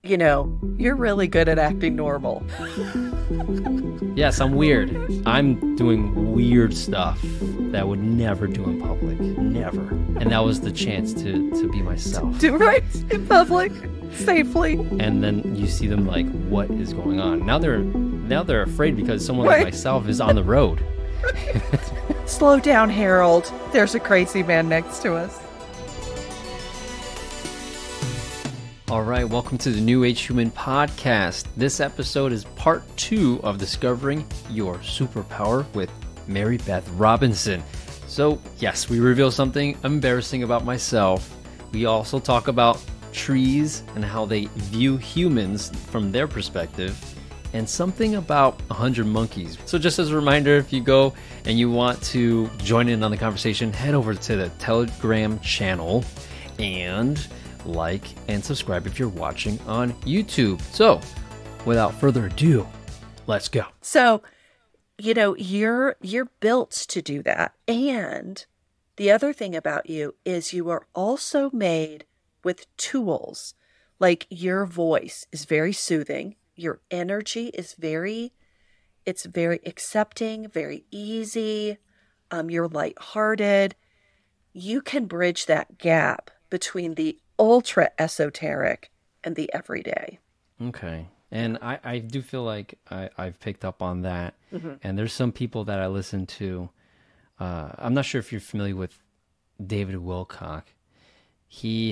you're really good at acting normal. Yes, I'm weird. I'm doing weird stuff that I would never do in public. Never. And that was the chance to be myself. Do right in public, safely. And then you see them like, what is going on? Now they're afraid because someone like myself is on the road. Slow down, Harold. There's a crazy man next to us. All right, welcome to the New Age Human Podcast. This episode is part 2 of Discovering Your Superpower with Mary Beth Robinson. So, yes, we reveal something embarrassing about myself. We also talk about trees and how they view humans from their perspective, and something about 100 monkeys. So just as a reminder, if you go and you want to join in on the conversation, head over to the Telegram channel and like and subscribe if you're watching on YouTube. So, without further ado, let's go. So, you're built to do that. And the other thing about you is you are also made with tools. Like your voice is very soothing. Your energy is very accepting, very easy. You're lighthearted. You can bridge that gap between the ultra esoteric and the everyday. Okay. And I do feel like I've picked up on that. Mm-hmm. And there's some people that I listen to. I'm not sure if you're familiar with David Wilcock. He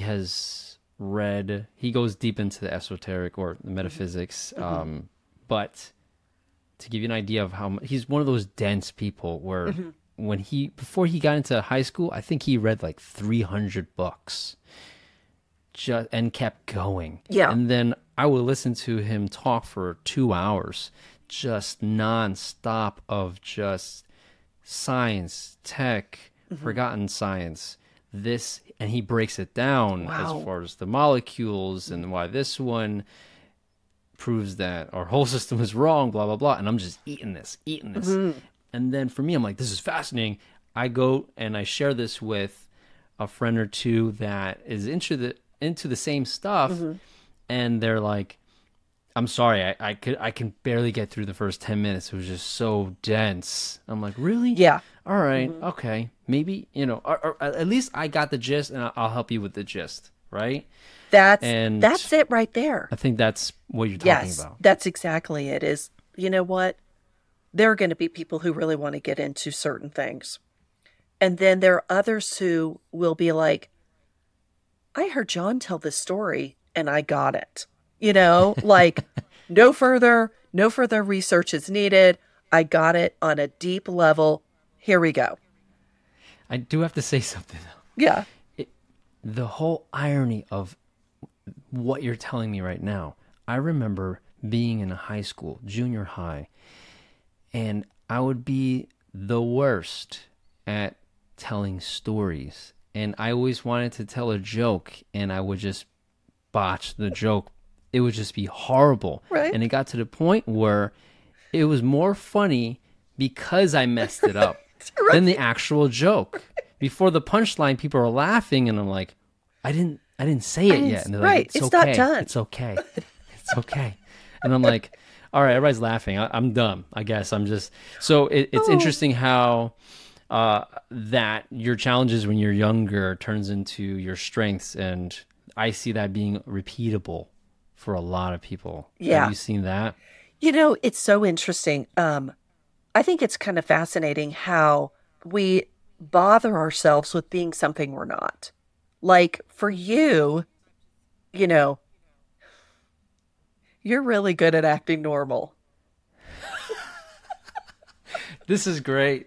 goes deep into the esoteric or the metaphysics. Mm-hmm. But to give you an idea of how he's one of those dense people where before he got into high school, I think he read like 300 books. And kept going. Yeah. And then I would listen to him talk for 2 hours, just nonstop of just science, tech, forgotten science, this, and he breaks it down as far as the molecules and why this one proves that our whole system is wrong, blah, blah, blah. And I'm just eating this. And then for me, I'm like, this is fascinating. I go and I share this with a friend or two that is into the same stuff, and they're like, I'm sorry, I can barely get through the first 10 minutes. It was just so dense. I'm like, really? Yeah. All right. Okay. Maybe, or at least I got the gist, and I'll help you with the gist, right? That's it right there. I think that's what you're talking about. That's exactly it. Is, you know what? There are going to be people who really want to get into certain things. And then there are others who will be like, I heard John tell this story and I got it. Like no further research is needed. I got it on a deep level. Here we go. I do have to say something though. Yeah. The whole irony of what you're telling me right now. I remember being in a high school, junior high, and I would be the worst at telling stories. And I always wanted to tell a joke, and I would just botch the joke. It would just be horrible. Right. And it got to the point where it was more funny because I messed it up than the actual joke. Before the punchline, people are laughing, and I'm like, I didn't say it yet. And they're like, it's okay. Not done. It's okay. It's okay. And I'm like, all right, everybody's laughing. I'm dumb, I guess. I'm just... So it's interesting how... that your challenges when you're younger turns into your strengths, and I see that being repeatable for a lot of people. Yeah. Have you seen that? It's so interesting. I think it's kind of fascinating how we bother ourselves with being something we're not. Like for you, you're really good at acting normal. This is great.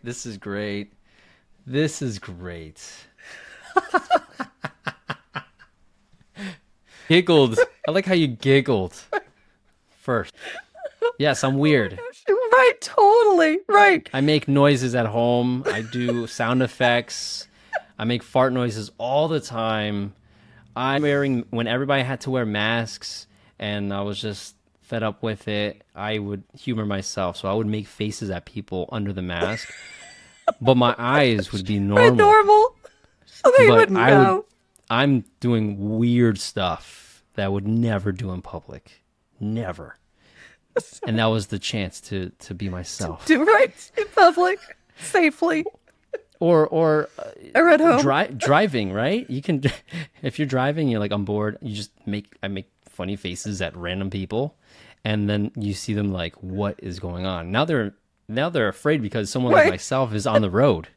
Giggled. I like how you giggled first. Yes, I'm weird. Right, totally. Right. I make noises at home. I do sound effects. I make fart noises all the time. When everybody had to wear masks and I was just fed up with it, I would humor myself. So I would make faces at people under the mask. But my eyes would be normal. Normal. So they wouldn't know. I'm doing weird stuff that I would never do in public. Never. And that was the chance to be myself. Do right in public safely. Or at home. Driving, right? You can, if you're driving, you're like on board, I make funny faces at random people, and then you see them like, what is going on? Now they're afraid because someone like myself is on the road.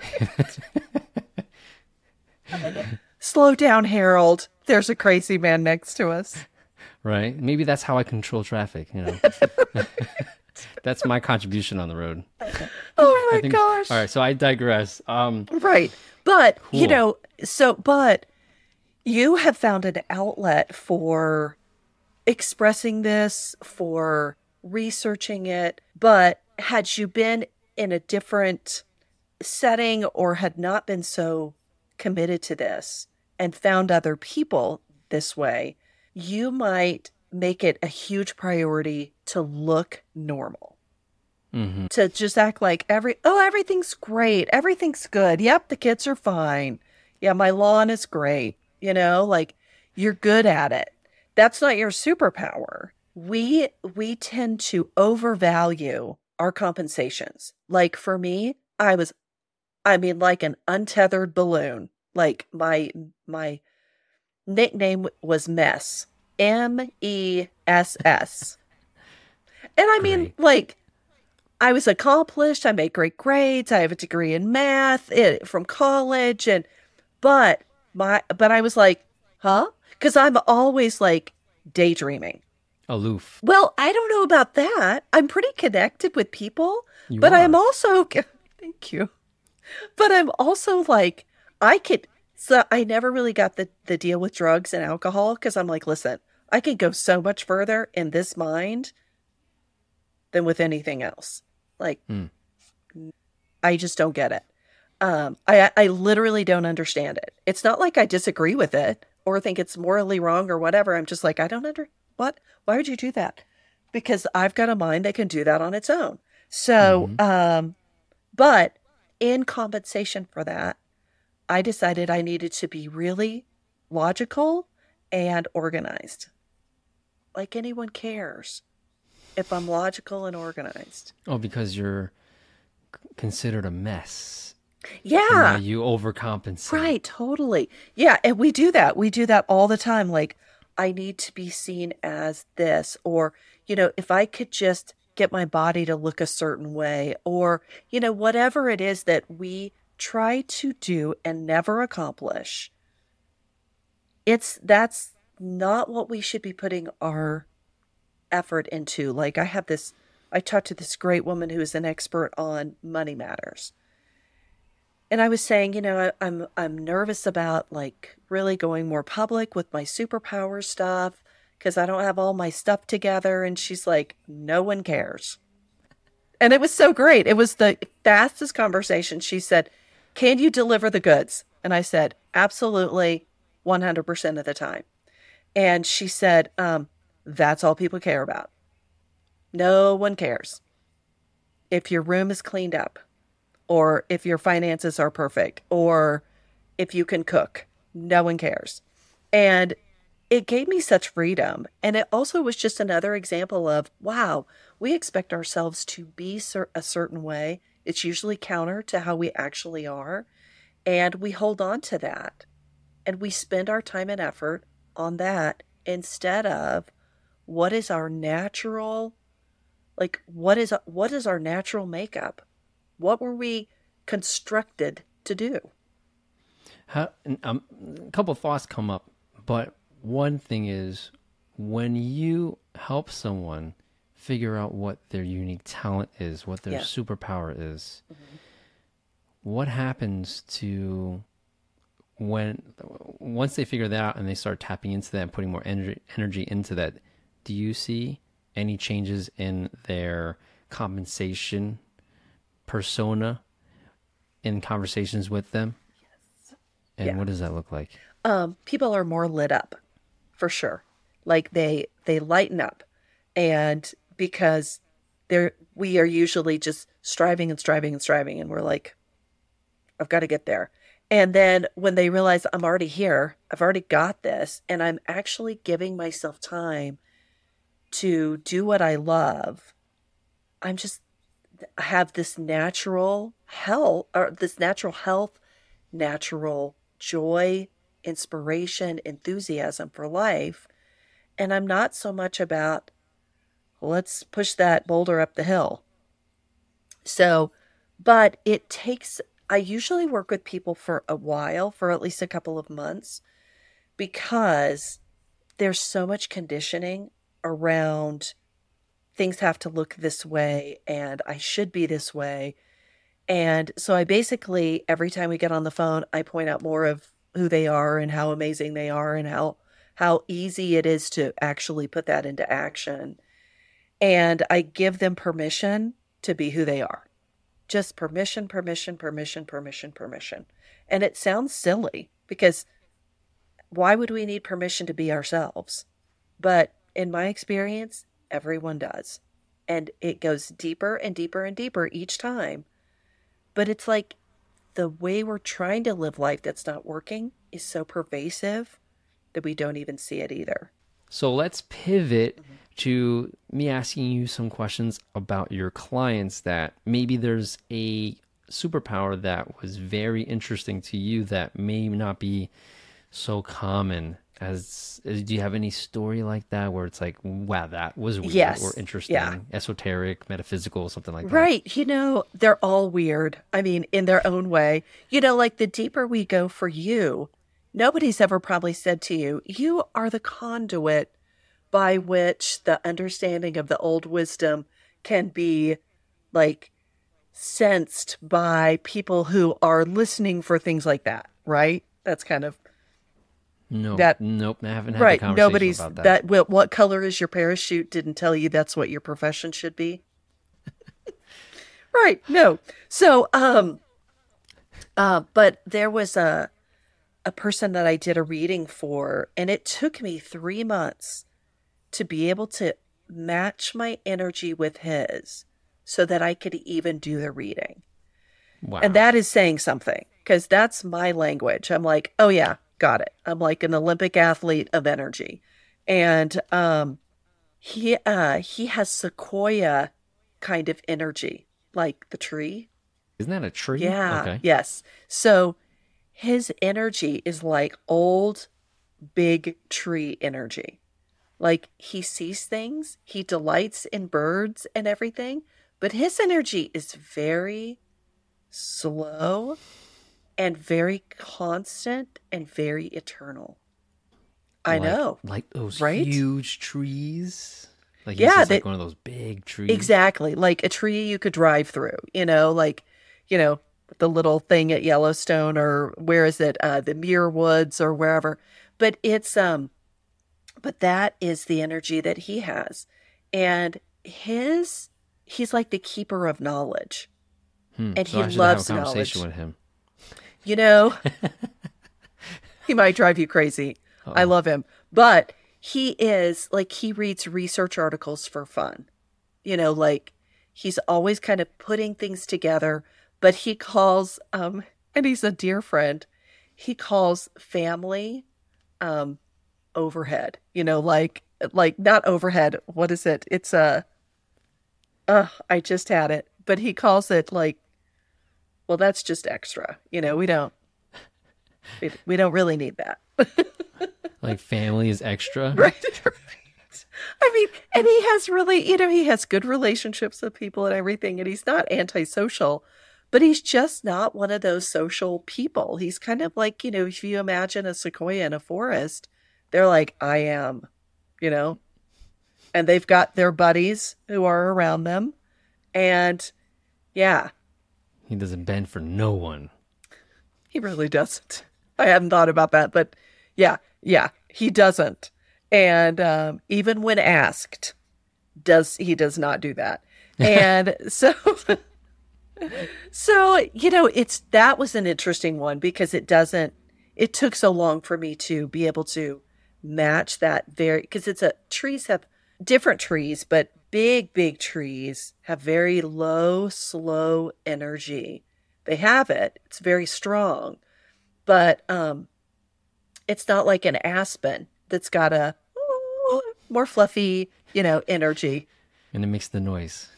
Slow down, Harold. There's a crazy man next to us. Right? Maybe that's how I control traffic, That's my contribution on the road. Oh my gosh. All right, so I digress. Right. But, cool. but you have found an outlet for expressing this, for researching it. But had you been in a different setting or had not been so committed to this and found other people this way, you might make it a huge priority to look normal. Mm-hmm. To just act like everything's great. Everything's good. Yep, the kids are fine. Yeah, my lawn is great. Like you're good at it. That's not your superpower. We tend to overvalue our compensations. Like for me, like an untethered balloon. Like my nickname was Mess. MESS. And I mean, like, I was accomplished. I made great grades. I have a degree in math from college. But I was like, huh? Because I'm always like daydreaming. Aloof. Well, I don't know about that. I'm pretty connected with people, but are. I'm also, thank you. But I'm also like, so I never really got the deal with drugs and alcohol because I'm like, listen, I can go so much further in this mind than with anything else. Like, I just don't get it. I literally don't understand it. It's not like I disagree with it or think it's morally wrong or whatever. I'm just like, I don't what? Why would you do that? Because I've got a mind that can do that on its own. So, but in compensation for that, I decided I needed to be really logical and organized. Like anyone cares if I'm logical and organized. Oh, because you're considered a mess. Yeah. You overcompensate. Right, totally. Yeah, and we do that. We do that all the time. Like, I need to be seen as this, or, if I could just get my body to look a certain way, or, whatever it is that we try to do and never accomplish. That's not what we should be putting our effort into. Like I talked to this great woman who is an expert on money matters. And I was saying, I'm nervous about like really going more public with my superpower stuff because I don't have all my stuff together. And she's like, no one cares. And it was so great. It was the fastest conversation. She said, can you deliver the goods? And I said, absolutely, 100% of the time. And she said, that's all people care about. No one cares. If your room is cleaned up, or if your finances are perfect, or if you can cook, no one cares. And it gave me such freedom. And it also was just another example of, wow, we expect ourselves to be a certain way. It's usually counter to how we actually are. And we hold on to that. And we spend our time and effort on that instead of what is our natural, like, what is our natural makeup? What were we constructed to do? A couple of thoughts come up, but one thing is when you help someone figure out what their unique talent is, what their superpower is, what happens to once they figure that out and they start tapping into that and putting more energy into that, do you see any changes in their compensation persona in conversations with them? Yes. And what does that look like? People are more lit up, for sure. Like they lighten up, and because we are usually just striving and striving and striving, and we're like, I've got to get there. And then when they realize I'm already here, I've already got this, and I'm actually giving myself time to do what I love, I'm just have this natural health, natural joy, inspiration, enthusiasm for life. And I'm not so much about, let's push that boulder up the hill. So, but it takes, I usually work with people for a while, for at least a couple of months, because there's so much conditioning around things have to look this way and I should be this way. And so I basically, every time we get on the phone, I point out more of who they are and how amazing they are and how easy it is to actually put that into action. And I give them permission to be who they are. Just permission, permission, permission, permission, permission. And it sounds silly because why would we need permission to be ourselves? But in my experience, everyone does. And it goes deeper and deeper and deeper each time. But it's like the way we're trying to live life that's not working is so pervasive that we don't even see it either. So let's pivot to me asking you some questions about your clients that maybe there's a superpower that was very interesting to you that may not be so common. Do you have any story like that where it's like, wow, that was weird Yes. or interesting, Yeah. esoteric, metaphysical, something like that? Right. They're all weird. I mean, in their own way. Like the deeper we go for you, nobody's ever probably said to you, you are the conduit by which the understanding of the old wisdom can be like sensed by people who are listening for things like that, right? That's kind of No, that, nope, I haven't had a right. conversation Nobody's about that. what color is your parachute didn't tell you that's what your profession should be. Right. No. So, but there was a person that I did a reading for, and it took me 3 months to be able to match my energy with his so that I could even do the reading. Wow. And that is saying something because that's my language. I'm like, oh yeah, got it. I'm like an Olympic athlete of energy. And he has sequoia kind of energy, like the tree. Isn't that a tree? Yeah, Okay. yes. So his energy is like old, big tree energy. Like he sees things, he delights in birds and everything, but his energy is very slow and very constant and very eternal. I know, Like those right? huge trees. Like Yeah, he's just that like one of those big trees. exactly. Like a tree you could drive through, like, you know, the little thing at Yellowstone or where is it? The Muir Woods or wherever. But but that is the energy that he has. And he's like the keeper of knowledge. And So he I should have a loves conversation knowledge. with him. You know, he might drive you crazy. I love him. But he is like, he reads research articles for fun. Like he's always kind of putting things together, but he calls, and he's a dear friend, he calls family overhead, like not overhead. What is it? It's I just had it, but he calls it like, well, that's just extra. We don't really need that. Like family is extra. Right. I mean, and he has really, he has good relationships with people and everything, and he's not antisocial, but he's just not one of those social people. He's kind of like, if you imagine a sequoia in a forest, they're like, I am, and they've got their buddies who are around them. And yeah, He doesn't bend for no one. he really doesn't. I hadn't thought about that, but yeah, he doesn't. And even when asked, he does not do that. And so that was an interesting one because it took so long for me to be able to match that because trees have different trees, but big trees have very low, slow energy. They have it. It's very strong. but it's not like an aspen that's got a more fluffy, energy. And it makes the noise.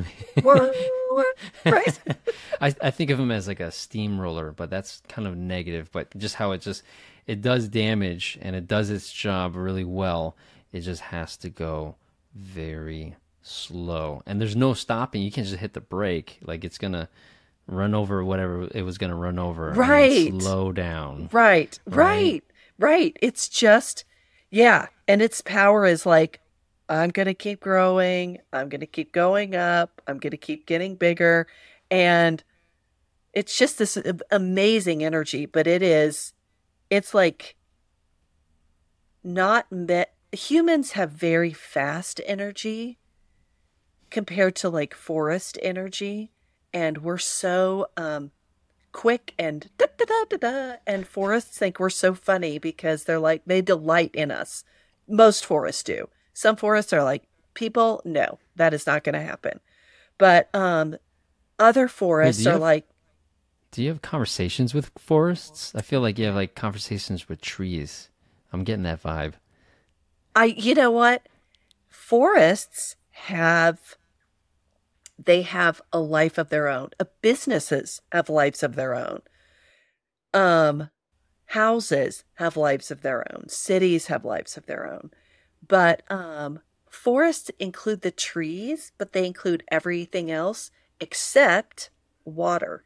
Right? I think of them as like a steamroller, but that's kind of negative. But just how it does damage and it does its job really well. It just has to go very slow, and there's no stopping. You can't just hit the brake. Like it's gonna run over whatever it was gonna run over. Right. And slow down. Right. It's just, yeah. And its power is like, I'm going to keep growing. I'm going to keep going up. I'm going to keep getting bigger. And it's just this amazing energy, but it's like not met. Humans have very fast energy compared to like forest energy. And we're so quick and da da da da da. And forests think we're so funny because they're like, they delight in us. Most forests do. Some forests are like, people, no, that is not going to happen. But other forests are like. Do you have conversations with forests? I feel like you have like conversations with trees. I'm getting that vibe. You know what? Forests have a life of their own. Businesses have lives of their own. Houses have lives of their own. Cities have lives of their own. But forests include the trees, but they include everything else except water.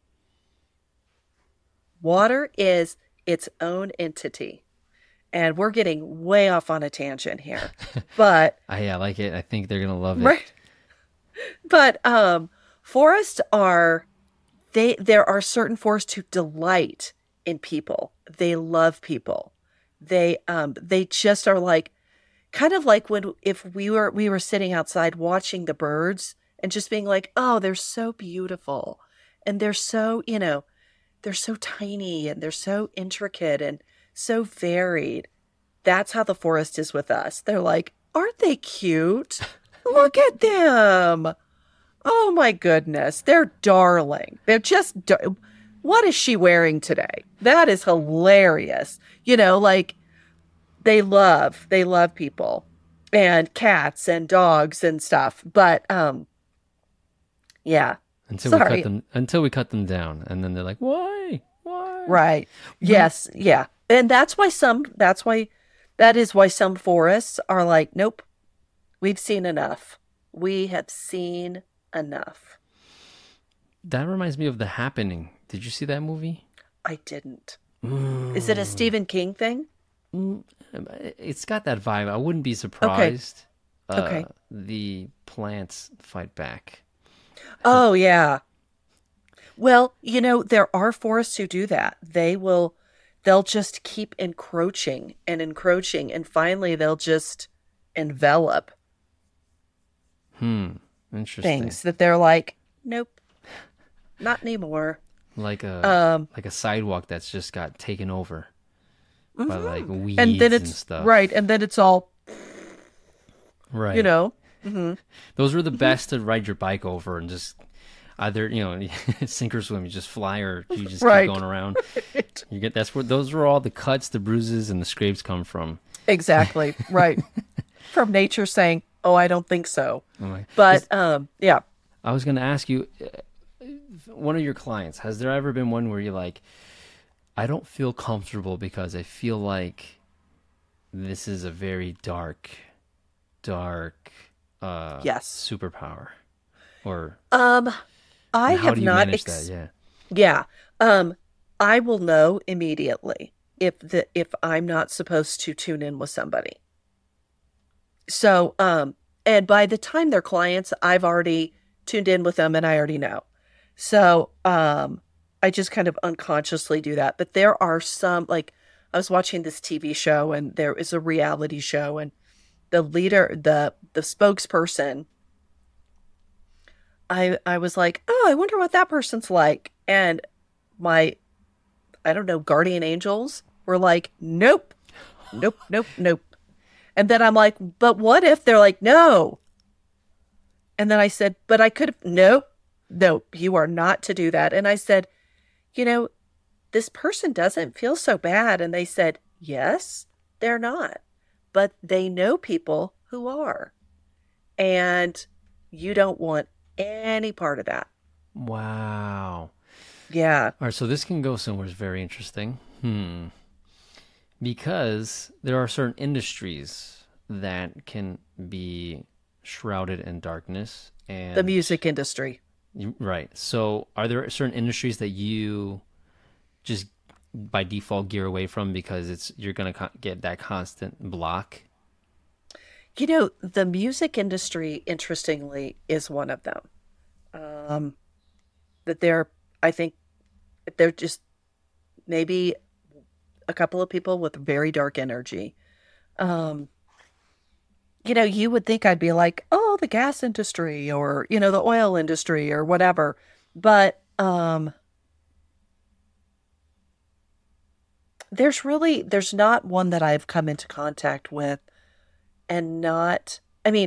Water is its own entity. And we're getting way off on a tangent here. But I like it. I think they're going to love it. Right. But forests there are certain forests who delight in people. They love people. They just are like, kind of like if we were sitting outside watching the birds and just being like, oh, they're so beautiful. And they're so, they're so tiny and they're so intricate and so varied. That's how the forest is with us. They're like, aren't they cute? Look at them. Oh my goodness. They're darling. They're just, what is she wearing today? That is hilarious. Like they love people and cats and dogs and stuff. But, yeah. Until we cut them down. And then they're like, why? Right. Yes. Yeah. And that is why some forests are like, nope, we've seen enough. We have seen enough. That reminds me of The Happening. Did you see that movie? I didn't. Is it a Stephen King thing? It's got that vibe. I wouldn't be surprised. Okay. The plants fight back. Oh, yeah. Well, there are forests who do that. They'll just keep encroaching, and finally they'll just envelop Interesting. things that they're like, nope, not anymore. Like a sidewalk that's just got taken over by like weeds and then and stuff. Right, and then it's all right. Mm-hmm. Those were the best to ride your bike over and just either sink or swim. You just fly or you just keep going around. Right. Those were all the cuts, the bruises, and the scrapes come from. Exactly. Right. From nature saying, "Oh, I don't think so." But yeah. I was going to ask you, one of your clients, has there ever been one where you're like, I don't feel comfortable because I feel like this is a very dark yes, superpower? Or I how have do you not manage that? Yeah. I will know immediately if I'm not supposed to tune in with somebody. So, and by the time they're clients, I've already tuned in with them and I already know. So, I just kind of unconsciously do that. But there are some, like, I was watching this TV show and there is a reality show and the leader, the spokesperson, I was like, oh, I wonder what that person's like. And my, I don't know, guardian angels were like, nope. And then I'm like, but what if they're like, no? And then I said, but I could have, no, you are not to do that. And I said, this person doesn't feel so bad. And they said, yes, they're not, but they know people who are. And you don't want any part of that. Wow. Yeah. All right, so this can go somewhere very interesting. Because there are certain industries that can be shrouded in darkness, and The music industry. right. So, are there certain industries that you just by default gear away from because you're going to get that constant block? The music industry, interestingly, is one of them. That I think they're just maybe a couple of people with very dark energy. You would think I'd be like, oh, the gas industry or, the oil industry or whatever. But there's not one that I've come into contact with, and not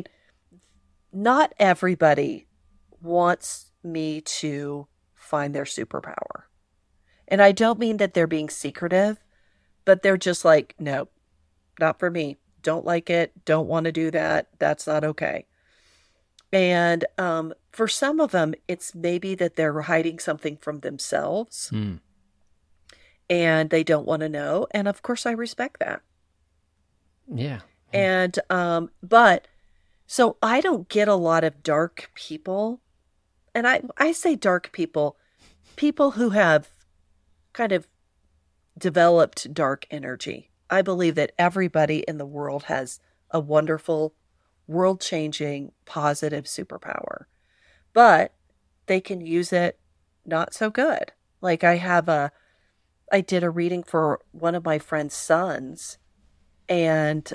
everybody wants me to find their superpower. And I don't mean that they're being secretive, but they're just like, no, not for me. Don't like it. Don't want to do that. That's not okay. And for some of them, it's maybe that they're hiding something from themselves and they don't want to know. And of course, I respect that. Yeah. And, but so I don't get a lot of dark people. And I say dark people who have kind of developed dark energy. I believe that everybody in the world has a wonderful, world-changing, positive superpower, but they can use it not so good. Like I did a reading for one of my friend's sons, and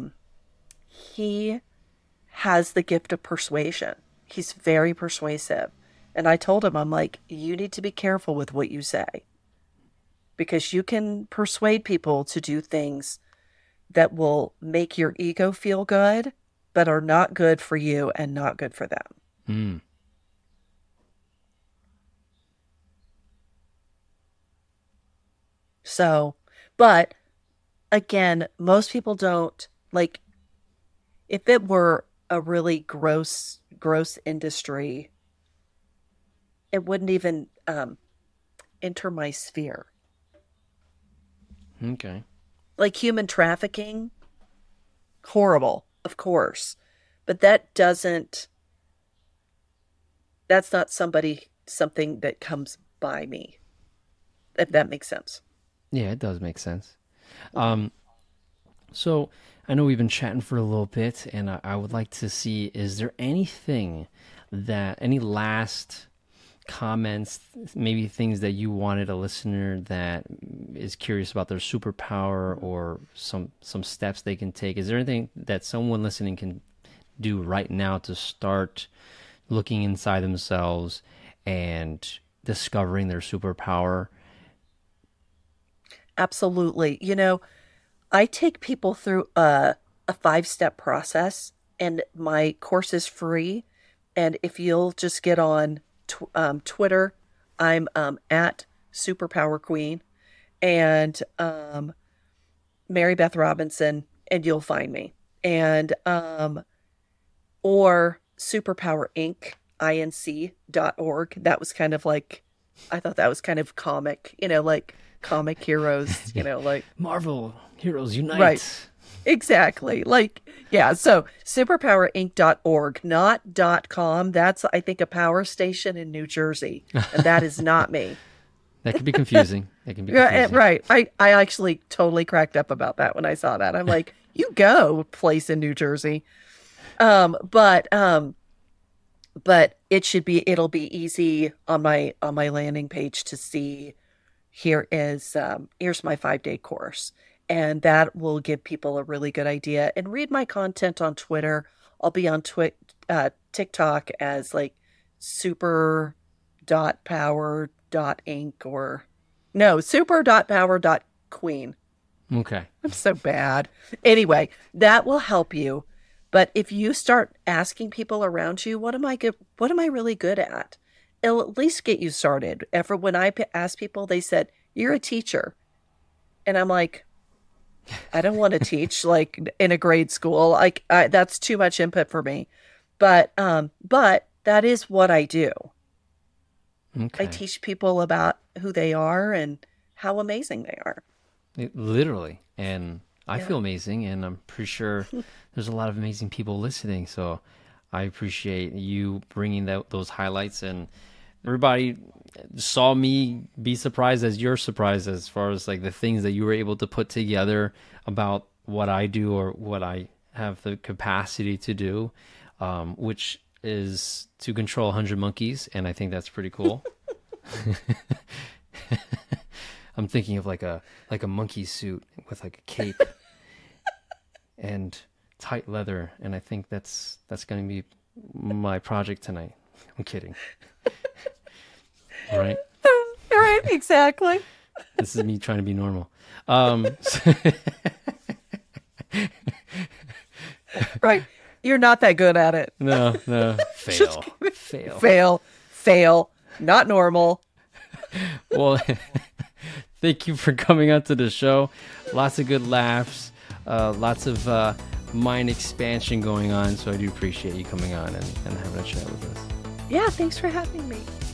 he has the gift of persuasion. He's very persuasive. And I told him, I'm like, you need to be careful with what you say, because you can persuade people to do things that will make your ego feel good, but are not good for you and not good for them. So, but again, most people don't like, if it were a really gross industry, it wouldn't even enter my sphere. Okay. Like human trafficking, horrible, of course. But that's not something that comes by me, if that makes sense. Yeah, it does make sense. So I know we've been chatting for a little bit, and I would like to see, is there any last comments, maybe things that you wanted a listener that is curious about their superpower, or some steps they can take? Is there anything that someone listening can do right now to start looking inside themselves and discovering their superpower? Absolutely. I take people through a 5-step process, and my course is free. And if you'll just get on Twitter, I'm at Superpower Queen, and Mary Beth Robinson, and you'll find me. And or Superpower Inc.org. That was kind of like, I thought that was kind of comic, like comic heroes, like Marvel Heroes Unite. Right. Exactly. Like, yeah. So superpowerinc.org, not .com. That's, I think, a power station in New Jersey. And that is not me. That could be confusing. Right. I actually totally cracked up about that when I saw that. I'm like, you go place in New Jersey. But it'll be easy on my landing page to see, here's my 5-day course. And that will give people a really good idea. And read my content on Twitter. I'll be on TikTok as like super.power.inc super.power.queen. Okay. I'm so bad. Anyway, that will help you. But if you start asking people around you, what am I really good at? It'll at least get you started. When I asked people, they said, you're a teacher. And I'm like, I don't want to teach like in a grade school. Like that's too much input for me. But that is what I do. Okay. I teach people about who they are and how amazing they are. Literally. And I Yeah. feel amazing, and I'm pretty sure there's a lot of amazing people listening. So I appreciate you bringing those highlights, and everybody saw me be surprised as you're surprised as far as like the things that you were able to put together about what I do or what I have the capacity to do, which is to control 100 monkeys, and I think that's pretty cool. I'm thinking of like a monkey suit with like a cape and tight leather, and I think that's going to be my project tonight. I'm kidding. Right? Right, exactly. This is me trying to be normal. Right. You're not that good at it. No, fail. Fail. Not normal. Well, thank you for coming out to the show. Lots of good laughs, lots of mind expansion going on. So I do appreciate you coming on and having a chat with us. Yeah, thanks for having me.